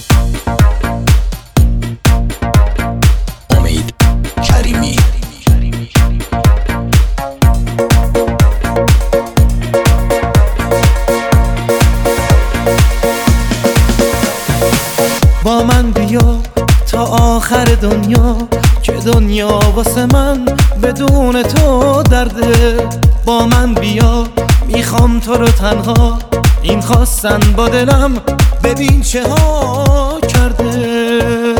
امید کریمی. با من بیا تا آخر دنیا، که دنیا واسه من بدون تو درده. با من بیا میخوام تو رو تنها، این خواستن با دلم ببین چه ها کرده.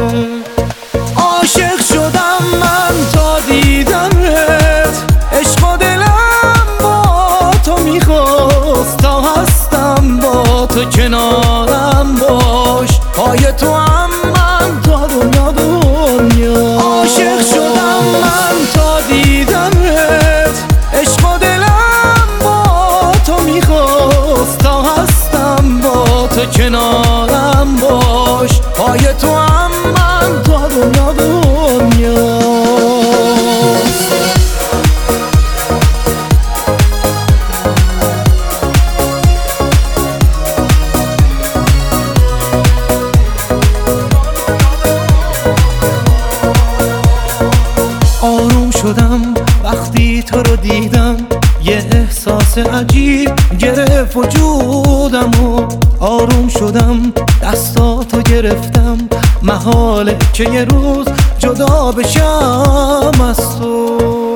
عاشق شدم من تا دیدمت، عشق و دلم با تو میخواست، تا هستم با تو کنارم باش، پای تو هم من تا دنیا دنیا. عاشق شدم من تا دیدمت، عشق و دلم با تو میخواست، تا هستم با تو کنارم باش، پای تو هم من تا دنیا دنیا. آروم شدم وقتی تو رو دیدم، یه احساس عجیب گرفت وجودم و آروم شدم، دستاتو گرفتم، محاله که یه روز جدا بشم از تو.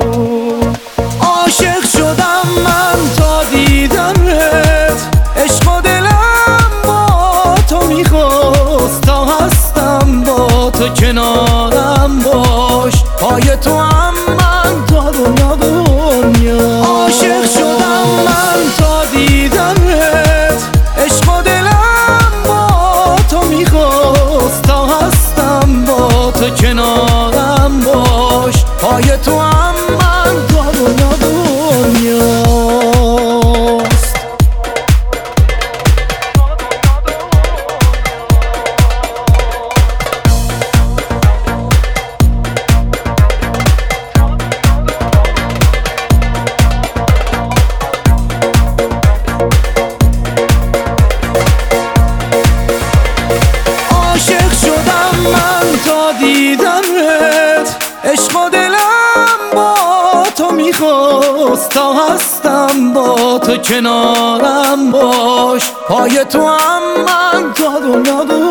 عاشق شدم من تا دیدمت، عشق و دلم با تو میخواست، تا هستم با تو کنارم باش، پای تو هم من تا دنیا دنیا. عاشق شدم من تا دیدمت، عشق و دلم با تو میخواست، تا هستم با تو کنارم باش، پای تو هم من تا دنیا دنیا. تا دیدمت، عشق و دلم با تو میخواست، تا هستم با تو کنارم باش، پای تو هم من تا دنیا